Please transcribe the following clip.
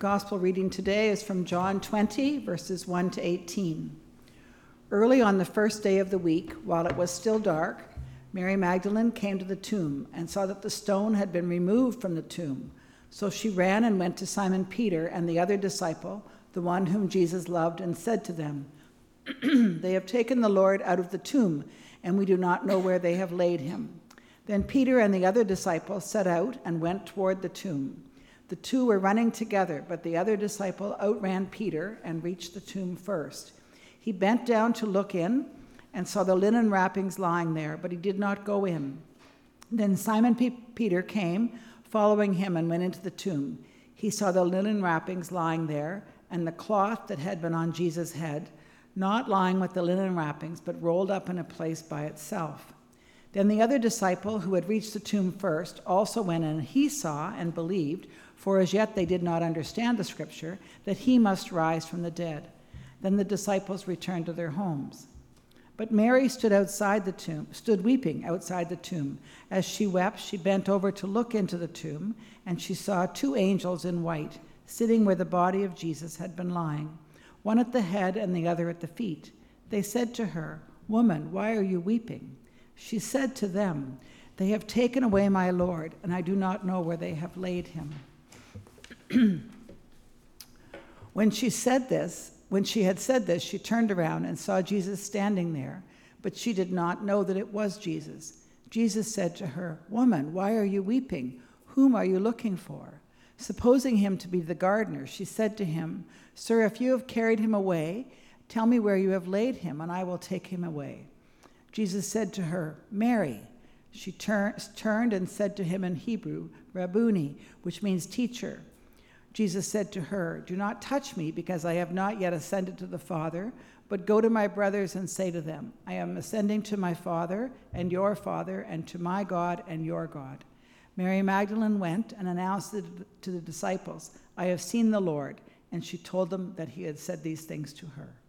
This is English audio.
gospel reading today is from John 20, verses 1 to 18. Early on the first day of the week, while it was still dark, Mary Magdalene came to the tomb and saw that the stone had been removed from the tomb. So she ran and went to Simon Peter and the other disciple, the one whom Jesus loved, and said to them, "They have taken the Lord out of the tomb, and we do not know where they have laid him." Then Peter and the other disciple set out and went toward the tomb. The two were running together, but the other disciple outran Peter and reached the tomb first. He bent down to look in and saw the linen wrappings lying there, but he did not go in. Then Simon Peter came, following him, and went into the tomb. He saw the linen wrappings lying there, and the cloth that had been on Jesus' head, not lying with the linen wrappings, but rolled up in a place by itself. Then the other disciple, who had reached the tomb first, also went in. He saw and believed, for as yet they did not understand the scripture, that he must rise from the dead. Then the disciples returned to their homes. But Mary stood weeping outside the tomb. As she wept, she bent over to look into the tomb, and she saw two angels in white, sitting where the body of Jesus had been lying, one at the head and the other at the feet. They said to her, "Woman, why are you weeping?" She said to them, "They have taken away my Lord, and I do not know where they have laid him." When she had said this, she turned around and saw Jesus standing there, but she did not know that it was Jesus. Jesus said to her, "Woman, why are you weeping? Whom are you looking for?" Supposing him to be the gardener, she said to him, "Sir, if you have carried him away, tell me where you have laid him, and I will take him away." Jesus said to her, "Mary." She turned and said to him in Hebrew, "Rabboni," which means teacher. Jesus said to her, "Do not touch me, because I have not yet ascended to the Father, but go to my brothers and say to them, I am ascending to my Father and your Father, and to my God and your God." Mary Magdalene went and announced to the disciples, "I have seen the Lord," and she told them that he had said these things to her.